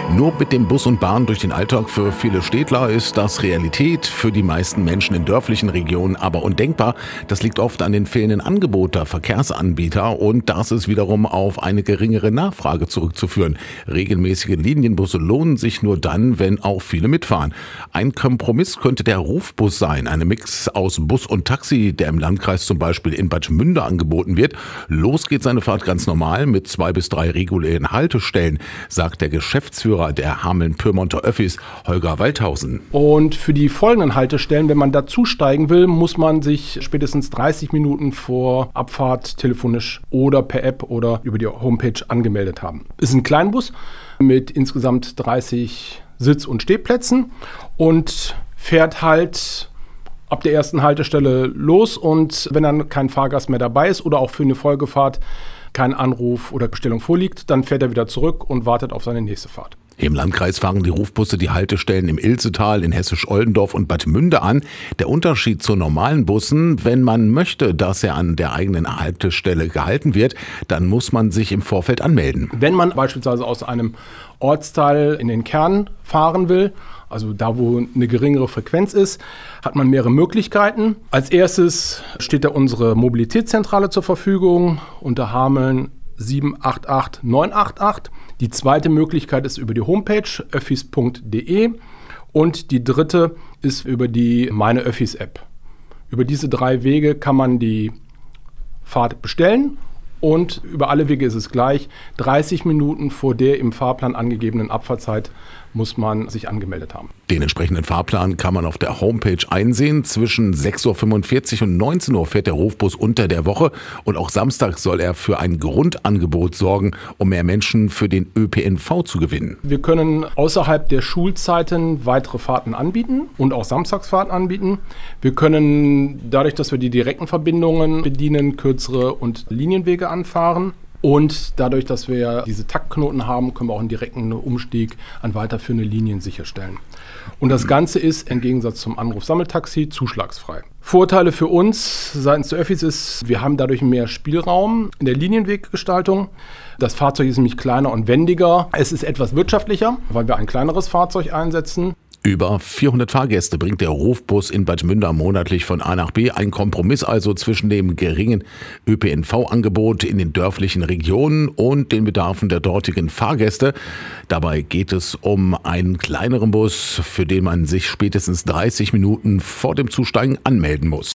Nur mit dem Bus und Bahn durch den Alltag für viele Städtler ist das Realität, für die meisten Menschen in dörflichen Regionen aber undenkbar. Das liegt oft an den fehlenden Angeboten der Verkehrsanbieter und das ist wiederum auf eine geringere Nachfrage zurückzuführen. Regelmäßige Linienbusse lohnen sich nur dann, wenn auch viele mitfahren. Ein Kompromiss könnte der Rufbus sein, eine Mix aus Bus und Taxi, der im Landkreis zum Beispiel in Bad Münder angeboten wird. Los geht seine Fahrt ganz normal mit 2 bis 3 regulären Haltestellen, sagt der Geschäftsführer der Hameln-Pyrmonter Öffis, Holger Waldhausen. Und für die folgenden Haltestellen, wenn man dazusteigen will, muss man sich spätestens 30 Minuten vor Abfahrt telefonisch oder per App oder über die Homepage angemeldet haben. Es ist ein Kleinbus mit insgesamt 30 Sitz- und Stehplätzen und fährt halt ab der ersten Haltestelle los, und wenn dann kein Fahrgast mehr dabei ist oder auch für eine Folgefahrt kein Anruf oder Bestellung vorliegt, dann fährt er wieder zurück und wartet auf seine nächste Fahrt. Im Landkreis fahren die Rufbusse die Haltestellen im Ilzetal, in Hessisch-Oldendorf und Bad Münde an. Der Unterschied zu normalen Bussen: wenn man möchte, dass er an der eigenen Haltestelle gehalten wird, dann muss man sich im Vorfeld anmelden. Wenn man beispielsweise aus einem Ortsteil in den Kern fahren will, also da, wo eine geringere Frequenz ist, hat man mehrere Möglichkeiten. Als erstes steht da unsere Mobilitätszentrale zur Verfügung unter Hameln 788 988. Die zweite Möglichkeit ist über die Homepage öffis.de und die dritte ist über die Meine Öffis App. Über diese 3 Wege kann man die Fahrt bestellen. Und über alle Wege ist es gleich: 30 Minuten vor der im Fahrplan angegebenen Abfahrtzeit muss man sich angemeldet haben. Den entsprechenden Fahrplan kann man auf der Homepage einsehen. Zwischen 6.45 Uhr und 19 Uhr fährt der Rufbus unter der Woche und auch samstags soll er für ein Grundangebot sorgen, um mehr Menschen für den ÖPNV zu gewinnen. Wir können außerhalb der Schulzeiten weitere Fahrten anbieten und auch Samstagsfahrten anbieten. Wir können dadurch, dass wir die direkten Verbindungen bedienen, kürzere und Linienwege anfahren. Und dadurch, dass wir diese Taktknoten haben, können wir auch einen direkten Umstieg an weiterführende Linien sicherstellen. Und das Ganze ist im Gegensatz zum Anruf-Sammeltaxi zuschlagsfrei. Vorteile für uns seitens der Öffis ist, wir haben dadurch mehr Spielraum in der Linienweggestaltung. Das Fahrzeug ist nämlich kleiner und wendiger. Es ist etwas wirtschaftlicher, weil wir ein kleineres Fahrzeug einsetzen. Über 400 Fahrgäste bringt der Rufbus in Bad Münder monatlich von A nach B. Ein Kompromiss also zwischen dem geringen ÖPNV-Angebot in den dörflichen Regionen und den Bedarfen der dortigen Fahrgäste. Dabei geht es um einen kleineren Bus, für den man sich spätestens 30 Minuten vor dem Zusteigen anmelden muss.